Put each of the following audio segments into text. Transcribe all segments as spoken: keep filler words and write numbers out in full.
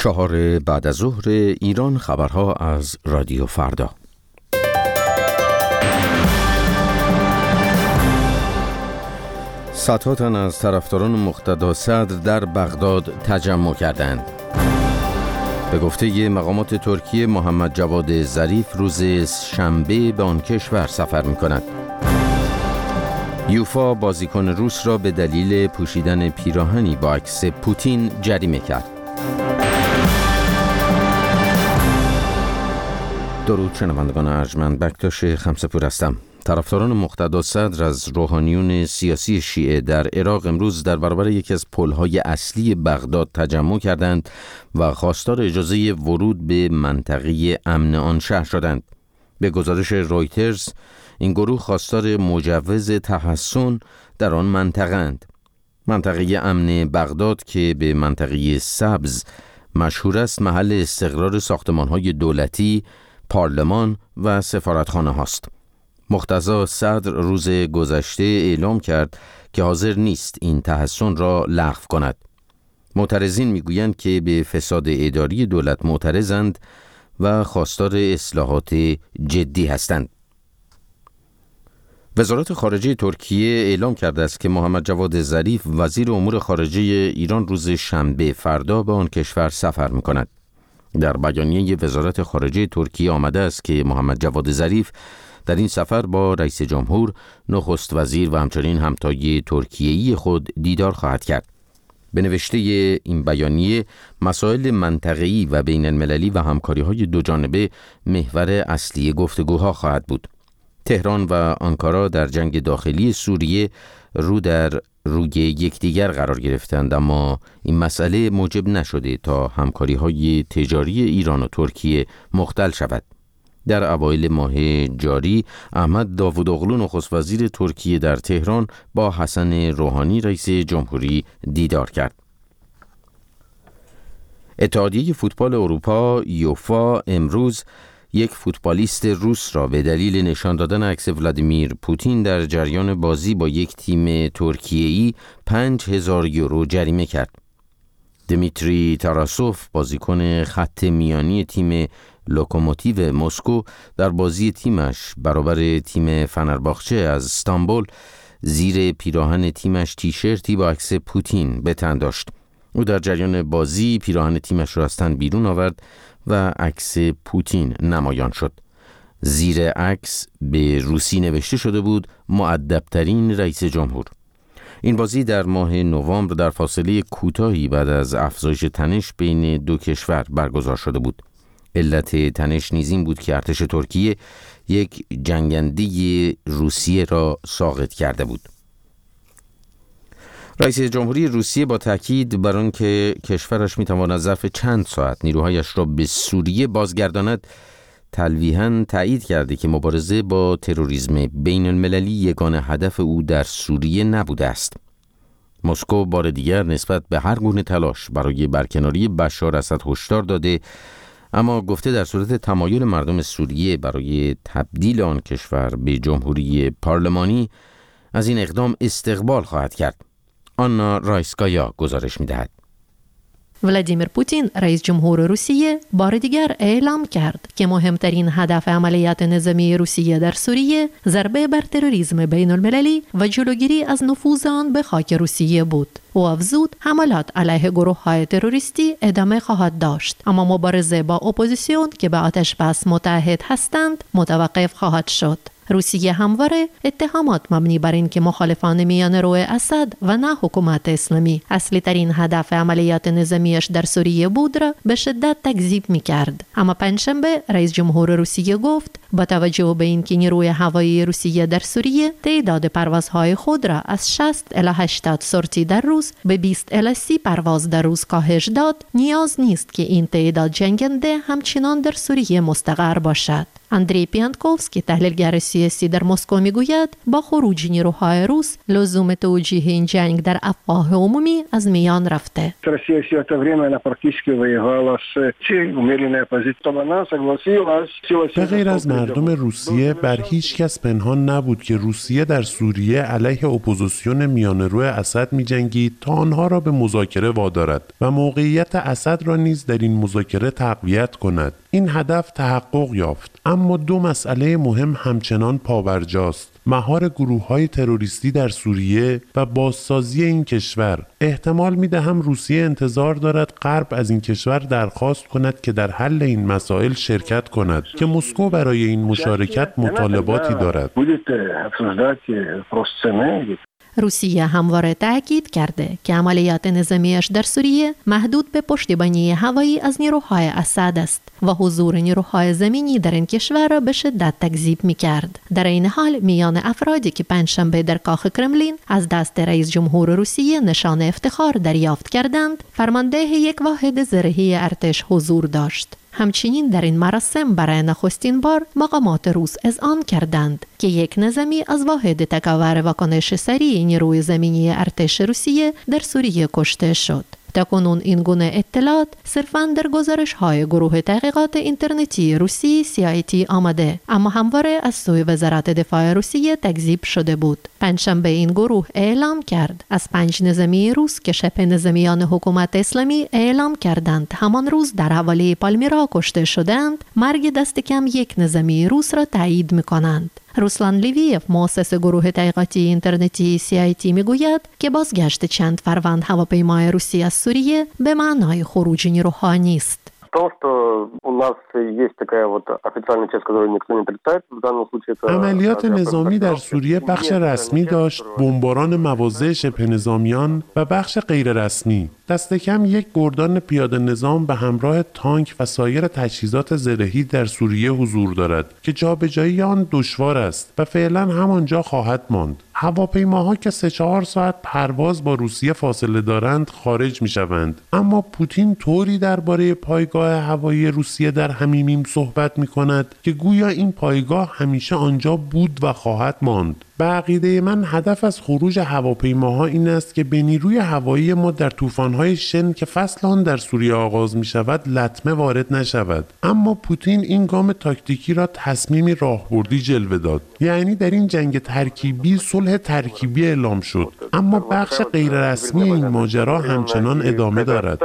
چهار بعد از ظهر ایران، خبرها از رادیو فردا. صدها تن از طرفداران مقتدا صدر در بغداد تجمع کردند. به گفته مقامات ترکیه، محمد جواد ظریف روز شنبه به آن کشور سفر می‌کند. یوفا بازیکن روس را به دلیل پوشیدن پیراهنی با عکس پوتین جریمه کرد. درود شنوندگان ارجمند، بکتاش خمسه‌پور هستم. طرفداران مقتدا صدر از روحانیون سیاسی شیعه در عراق امروز در برابر یکی از پل‌های اصلی بغداد تجمع کردند و خواستار اجازه ورود به منطقه امن آن شهر شدند. به گزارش رویترز، این گروه خواستار مجوز تحصن در آن منطقه اند. منطقه امن بغداد که به منطقه سبز مشهور است، محل استقرار ساختمان‌های دولتی، پارلمان و سفارتخانه هاست. مقتدا صدر روز گذشته اعلام کرد که حاضر نیست این تحصن را لغو کند. معترضین میگویند که به فساد اداری دولت معترضند و خواستار اصلاحات جدی هستند. وزارت خارجه ترکیه اعلام کرده است که محمد جواد ظریف وزیر امور خارجه ایران روز شنبه فردا به آن کشور سفر می‌کند. در بیانیه وزارت خارجه ترکیه آمده است که محمد جواد ظریف در این سفر با رئیس جمهور، نخست وزیر و همچنین همتای ترکیه‌ای خود دیدار خواهد کرد. به نوشته این بیانیه، مسائل منطقه‌ای و بین المللی و همکاری‌های دو جانبه محور اصلی گفتگوها خواهد بود. تهران و آنکارا در جنگ داخلی سوریه رو در روی یکدیگر قرار گرفتند، اما این مسئله موجب نشده تا همکاری‌های تجاری ایران و ترکیه مختل شود. در اوایل ماه جاری، احمد داوودوغلو نخست وزیر ترکیه در تهران با حسن روحانی رئیس جمهوری دیدار کرد. اتحادیه فوتبال اروپا یوفا امروز یک فوتبالیست روس را به دلیل نشان دادن عکس ولادیمیر پوتین در جریان بازی با یک تیم ترکیه‌ای پنج هزار یورو جریمه کرد. دمیتری تاراسوف، بازیکن خط میانی تیم لوکوموتیو مسکو، در بازی تیمش برابر تیم فنرباخچه از استانبول زیر پیراهن تیمش تیشرتی با عکس پوتین به تن داشت. او در جریان بازی پیراهن تیمش را از تن بیرون آورد و عکس پوتین نمایان شد. زیر عکس به روسی نوشته شده بود: مؤدب‌ترین رئیس جمهور. این بازی در ماه نوامبر در فاصله کوتاهی بعد از افزایش تنش بین دو کشور برگزار شده بود. علت تنش نیز این بود که ارتش ترکیه یک جنگنده روسیه را ساقط کرده بود. رئیس جمهوری روسیه با تاکید بر آنکه کشورش میتواند ظرف چند ساعت نیروهایش را به سوریه بازگرداند، تلویحاً تایید کرده که مبارزه با تروریسم بین المللی یگانه هدف او در سوریه نبوده است. مسکو بار دیگر نسبت به هر گونه تلاش برای برکناری بشار اسد هشدار داده، اما گفته در صورت تمایل مردم سوریه برای تبدیل آن کشور به جمهوری پارلمانی از این اقدام استقبال خواهد کرد. آنا رایسکایا گزارش می‌دهد. ولادیمیر پوتین، رئیس جمهور روسیه، بار دیگر اعلام کرد که مهمترین هدف عملیات نظامی روسیه در سوریه ضربه بر تروریسم بین المللی و جلوگیری از نفوذ آن به خاک روسیه بود. او افزود حملات علیه گروه‌های تروریستی ادامه خواهد داشت، اما مبارزه با اپوزیسیون که به آتش بس متحد هستند متوقف خواهد شد. روسیه همواره اتهامات مبنی بر این که مخالفان میان رو اسد و نه حکومت اسلامی اصلی ترین هدف عملیات نظامیش در سوریه بود را به شدت تکذیب می کرد. اما پنجشنبه رئیس جمهور روسیه گفت با توجه به اینکه نیروی هوایی روسیه در سوریه تعداد پروازهای خود را از شصت الی هشتاد سورتی در روز به بیست الی سی پرواز در روز کاهش داد، نیاز نیست که این تعداد جنگنده همچنان در سوریه مستقر باشد. اندری پیانتکوفسکی تحلیلگر سیاسی در مسکو میگوید با خروج نیروهای روس لزوم توجیه این جنگ در افواه عمومی از میان رفته. به غیر از مردم روسیه بر هیچ کس پنهان نبود که روسیه در سوریه علیه اپوزیسیون میانه‌رو اسد می‌جنگید تا آنها را به مذاکره وادارد و موقعیت اسد را نیز در این مذاکره تقویت کند. این هدف تحقق یافت، اما دو مسئله مهم همچنان پابرجاست: مهار گروه‌های تروریستی در سوریه و بازسازی این کشور. احتمال می‌دهم روسیه انتظار دارد غرب از این کشور درخواست کند که در حل این مسائل شرکت کند که مسکو برای این مشارکت مطالباتی دارد. روسیه همواره تاکید کرده که عملیات نظامیش در سوریه محدود به پشتیبانی هوایی از نیروهای اسد است و حضور نیروهای زمینی در این کشور را به شدت تکذیب می‌کرد. در این حال میان افرادی که پنجشنبه در کاخ کرملین از دست رئیس جمهور روسیه نشان افتخار دریافت کردند، فرمانده یک واحد زرهی ارتش حضور داشت. همچنین در این مراسم برای نخستین بار مقامات روس اذعان کردند که یک نظامی از واحد تکاور واکنش سریع نیروی زمینی ارتش روسیه در سوریه کشته شد. تاکنون این گونه اطلاعات صرفاً در گزارش‌های گروه تحقیقات اینترنتی روسی سی آی تی آمده، اما همواره از سوی وزارت دفاع روسیه تکذیب شده بود. پنجشنبه این گروه اعلام کرد از پنج نظامی روس که شبه نظامیان حکومت اسلامی اعلام کردند همان روز در حوالی پالمیرا کشته شدند، مرگ دست کم یک نظامی روس را تایید می‌کنند. روسلان لیویف، مؤسس گروه تحقیقاتی اینترنتی سی آی تی میگوید که بازگشت چند فروند هواپیمای روسی از سوریه به معنای خروج نیروها نیست. عملیات نظامی در سوریه بخش رسمی داشت، بمباران مواضع شبه نظامیان و بخش غیر رسمی. دست کم یک گردان پیاده نظام به همراه تانک و سایر تجهیزات زرهی در سوریه حضور دارد که جابجایی آن دشوار است و فعلا همانجا خواهد ماند. هواپیماها که سه چهار ساعت پرواز با روسیه فاصله دارند خارج می شوند، اما پوتین طوری درباره پایگاه هوایی روسیه در حمیمیم صحبت می کند که گویا این پایگاه همیشه آنجا بود و خواهد ماند. به عقیده من هدف از خروج هواپیماها این است که به نیروی هوایی ما در طوفان‌های شن که فصل آن در سوریه آغاز می شود لطمه وارد نشود. اما پوتین این گام تاکتیکی را تصمیمی راهبردی جلوه داد، یعنی در این جنگ ترکیبی صلح ترکیبی اعلام شد، اما بخش غیر رسمی این ماجرا همچنان ادامه دارد.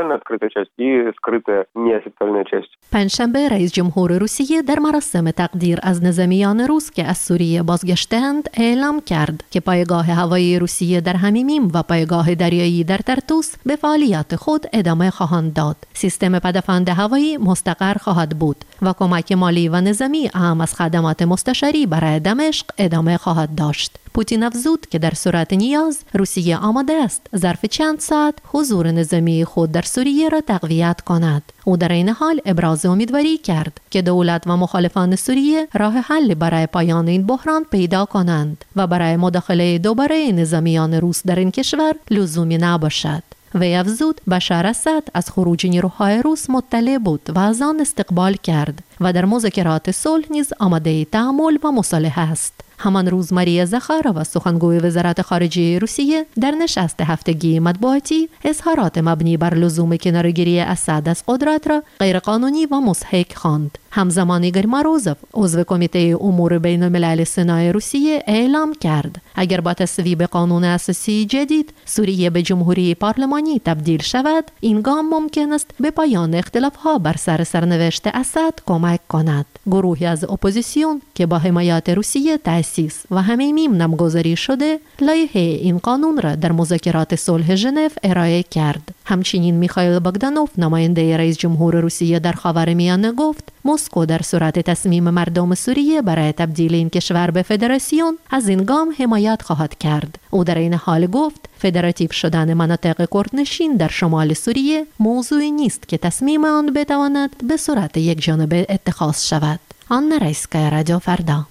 پنجشنبه رئیس جمهور روسیه در مراسم تقدیر از نظامیان روس که از سوریه بازگشتند اعلام کرد که پایگاه هوایی روسیه در حمیمیم و پایگاه دریایی در ترتوس به فعالیت خود ادامه خواهند داد. سیستم پدافند هوایی مستقر خواهد بود و کمک مالی و نظامی اهم از خدمات مستشاری برای دمشق ادامه خواهد داشت. پوتین افزود که در صورت نیاز روسیه آماده است ظرف چند ساعت حضور نظامی خود در سوریه را تقویت کند. او در این حال ابراز امیدواری کرد که دولت و مخالفان سوریه راه حل برای پایان این بحران پیدا کنند و برای مداخله دوباره نظامیان روس در این کشور لزومی نباشد. وی افزود بشار اسد از خروج نیروهای روس مطلع بود و از آن استقبال کرد و در مذاکرات صلح نیز آماده تعامل و مصالحه است. همان روز ماریا زخارova سخنگوی وزارت خارجه روسیه در نشست هفتگی مطبوعاتی اظهارات مبنی بر لزوم کناره‌گیری اسد از قدرت را غیرقانونی و مضحک خواند. همزمان ایگور ماروزوف عضو کمیته امور بین الملل سنا روسیه اعلام کرد اگر با تصویب قانون اساسی جدید سوریه به جمهوری پارلمانی تبدیل شود، این گام ممکن است به پایان اختلاف‌ها بر سر سرنوشت اسد کمک کند. گروهی از اپوزیسیون که با حمایت روسیه تأسیس و حمیمیم نامگذاری شده، لایحه این قانون را در مذاکرات صلح ژنو ارائه کرد. همچنین میخائیل باگدانوف نماینده رئیس جمهور روسیه در خاورمیانه گفت مسکو در صورت تصمیم مردم سوریه برای تبدیل این کشور به فدراسیون از این گام حمایت خواهد کرد. او در این حال گفت فدراتیو شدن مناطق کردنشین در شمال سوریه موضوعی نیست که تصمیم آن بتواند به صورت یک جانبه اتخاذ شود. آن رئیسکای رادیو فردا.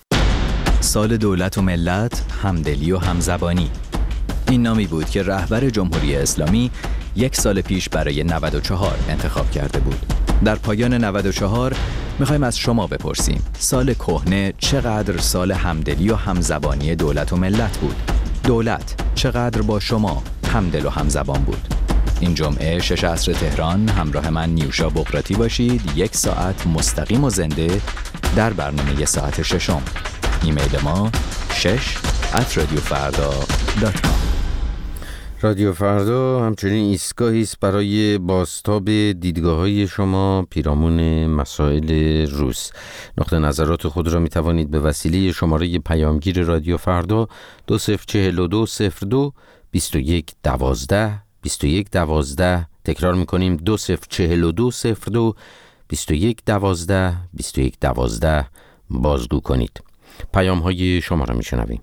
سال دولت و ملت، همدلی و همزبانی. این نامی بود که رهبر جمهوری اسلامی یک سال پیش برای نود و چهار انتخاب کرده بود. در پایان نود و چهار میخوایم از شما بپرسیم سال کهنه چقدر سال همدلی و همزبانی دولت و ملت بود؟ دولت چقدر با شما همدل و همزبان بود؟ این جمعه شش عصر تهران همراه من نیوشا بقراتی باشید، یک ساعت مستقیم و زنده در برنامه ساعت ششم. ایمیل ما شش ات رادیو فردا دات کام. رادیو فردا همچنین ایستگاهی است برای بازتاب دیدگاه‌های شما پیرامون مسائل روز. نقطه نظرات خود را می توانید به وسیله شماره پیامگیر رادیو فردا دو صفر چهل و دو صفر دو بیست و یک دوازده بیست و یک دوازده، تکرار می کنیم دو صفر چهل و دو صفر دو بیست و یک دوازده بیست و یک دوازده بازگو کنید. پیام های شما را می شنویم.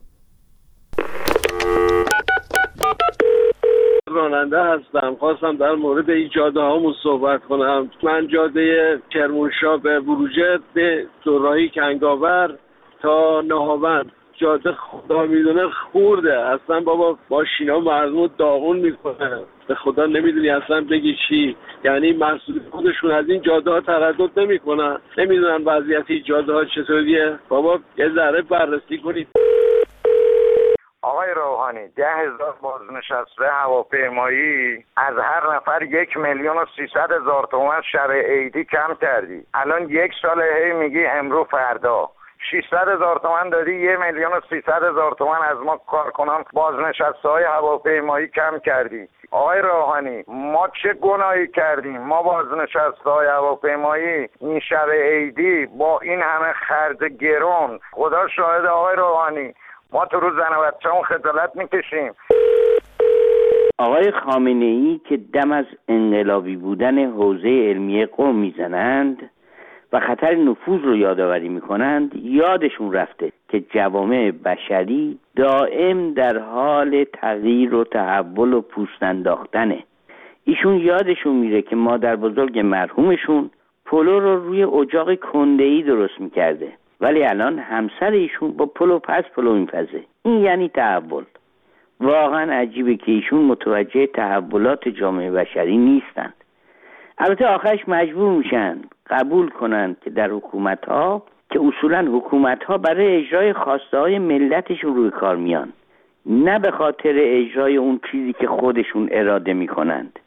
راننده هستم، خواستم در مورد این جاده هامون صحبت کنم. من جاده کرمانشاه به بروجرد به دوراهی کنگاور تا نهاوند جاده خدا میدونه خورده اصلا بابا، ماشینا مردم داغون میکنه، به خدا نمیدونی اصلا بگی چی. یعنی مسئول خودشون از این جاده ها تردد نمیکنن، نمیدونن وضعیت این جاده ها چطوریه. بابا یه ذره بررسی کنید. آقای روحانی، ده هزار بازنشسته هواپیمایی از هر نفر یک میلیون و سیصد هزار تومن شب عیدی کم کردی. الان یک سال هی میگی امرو فردا ششصد هزار تومن دادی، یه میلیون و سیصد هزار تومن از ما کارکنان بازنشسته های هواپیمایی کم کردی. آقای روحانی، ما چه گناهی کردیم؟ ما بازنشسته های هواپیمایی این شب عیدی با این همه خرج گرون، خدا شاهد آقای روحانی، ما تو روز زن و بچه‌مون خجالت میکشیم. آقای خامنه‌ای که دم از انقلابی بودن حوزه علمیه قوم میزنند و خطر نفوذ رو یادآوری میکنند، یادشون رفته که جوامع بشری دائم در حال تغییر و تحول و پوست انداختنه. ایشون یادشون میره که مادر بزرگ مرحومشون پلو رو روی اجاق کنده‌ای درست میکرده، ولی الان همسر ایشون با پلو پس پلو میپزه. این یعنی تحول. واقعا عجیبه که ایشون متوجه تحولات جامعه بشری نیستند. البته آخرش مجبور میشن قبول کنند که در حکومت‌ها که اصولاً حکومت‌ها برای اجرای خواسته های ملتشون روی کار میان، نه به خاطر اجرای اون چیزی که خودشون اراده میکنند.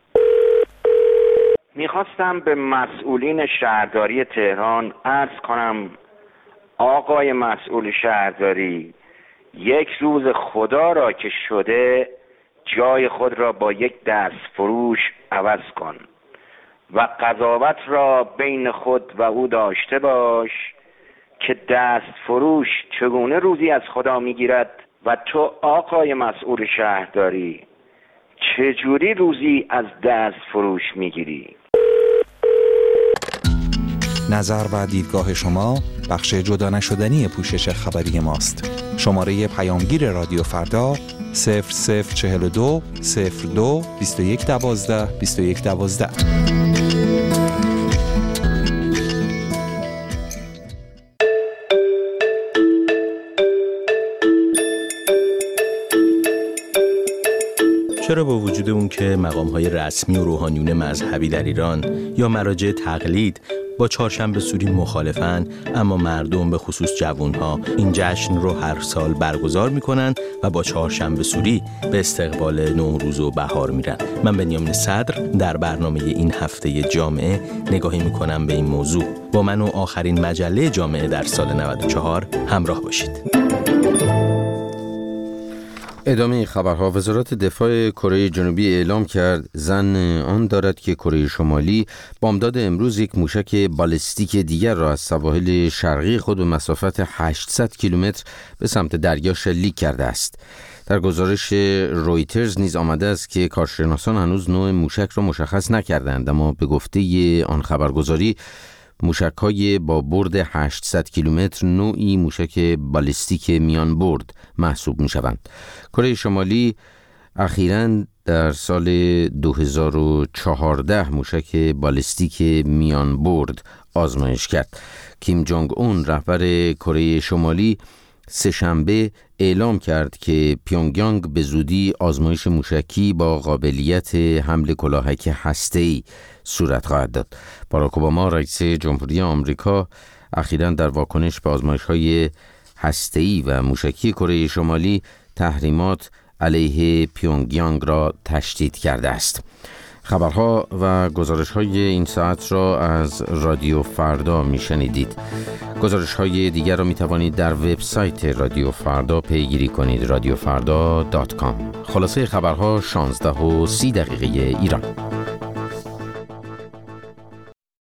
میخواستم به مسئولین شهرداری تهران عرض کنم آقای مسئول شهرداری، یک روز خدا را که شده جای خود را با یک دست فروش عوض کن و قضاوت را بین خود و او داشته باش که دست فروش چگونه روزی از خدا میگیرد و تو آقای مسئول شهرداری چجوری روزی از دست فروش میگیری؟ نظر و دیدگاه شما بخش جدا نشدنی پوشش خبری ماست. شماره پیامگیر رادیو فردا صفر صفر چهل و دو صفر دو بیست و یک دوازده بیست و یک دوازده. چرا با وجود اون که مقام‌های رسمی و روحانیون مذهبی در ایران یا مراجع تقلید با چهارشنبه سوری مخالفن، اما مردم به خصوص جوانها این جشن رو هر سال برگزار میکنن و با چهارشنبه سوری به استقبال نوروز و بهار میرن؟ من بنیامین صدر در برنامه این هفته جامعه نگاهی میکنم به این موضوع. با من و آخرین مجله جامعه در سال نود و چهار همراه باشید. ادامه خبرها. وزارت دفاع کره جنوبی اعلام کرد ظن آن دارد که کره شمالی بامداد امروز یک موشک بالستیک دیگر را از سواحل شرقی خود به مسافت هشتصد کیلومتر به سمت دریا شلیک کرده است. در گزارش رویترز نیز آمده است که کارشناسان هنوز نوع موشک را مشخص نکردند، اما به گفته آن خبرگزاری موشک‌های با برد هشتصد کیلومتر نوعی موشک بالستیک میان برد محسوب می‌شوند. کره شمالی اخیراً در سال دو هزار و چهارده موشک بالستیک میان برد آزمایش کرد. کیم جونگ اون رهبر کره شمالی سه‌شنبه اعلام کرد که پیونگیانگ به زودی آزمایش موشکی با قابلیت حمل کلاهک هسته‌ای صورت خواهد داد. باراک اوباما رئیس جمهوری آمریکا اخیراً در واکنش به آزمایش‌های هسته‌ای و موشکی کره شمالی تحریمات علیه پیونگیانگ را تشدید کرده است. خبرها و گزارش‌های این ساعت را از رادیو فردا میشنیدید. گزارش‌های دیگر را میتوانید در وبسایت رادیو فردا پیگیری کنید، رادیو فردا دات کام. خلاصه خبرها شانزده و سی دقیقه ایران.